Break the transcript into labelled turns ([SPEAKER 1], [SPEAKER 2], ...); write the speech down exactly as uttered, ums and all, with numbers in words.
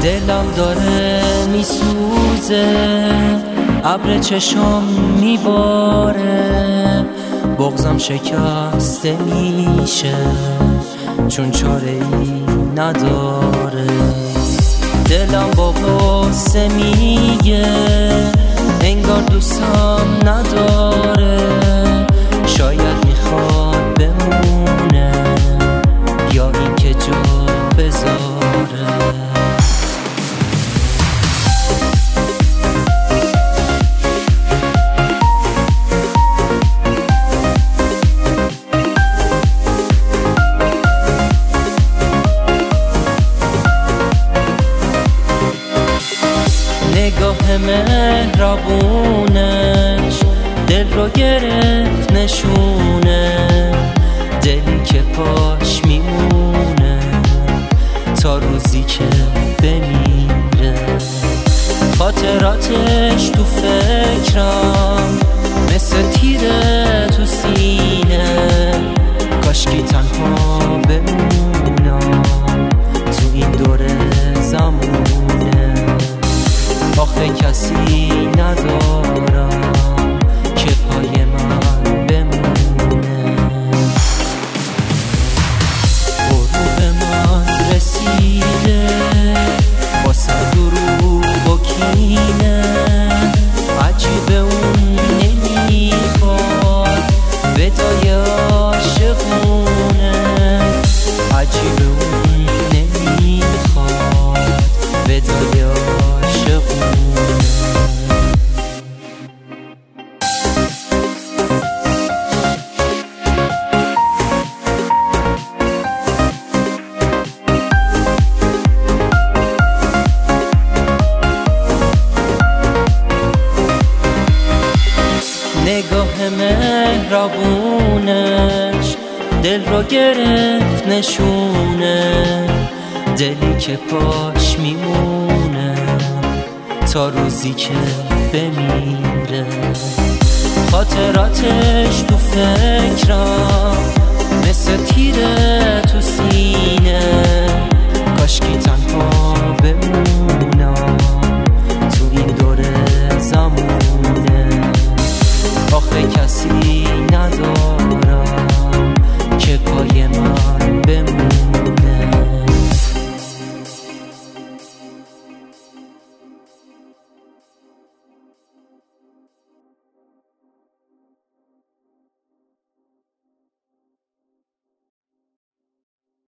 [SPEAKER 1] دلم داره میسوزه، ابر چشام میباره، بغضم شکسته میشه چون چاره ای نداره. دلم با غصه میگه انگار دوستم نداره، شاید میخواد بمونه یا اینکه جا بذاره. نگاه مهربونش دل رو گرفت نشونه، دلی که پاش میمونه تا روزی که بمیره. خاطراتش تو فکرم مثل تیره تو سینه، کاشکی تنها بمونم تو این دوره زمونه. آخه کسی ندارم که پای من بمونه. غروب من رسیده با صد دروغ و کینه، عجیبه اون نمیخواد ودای عاشقونه، عجیبه اون نمیخواد ودای عاشقونه. نگاه مهربونش دل رو گرفت نشونه، دلی که پاش میمونه تا روزی که بمیره. خاطراتش تو فکرم مثل تیره تو سینه، کاشکی تنها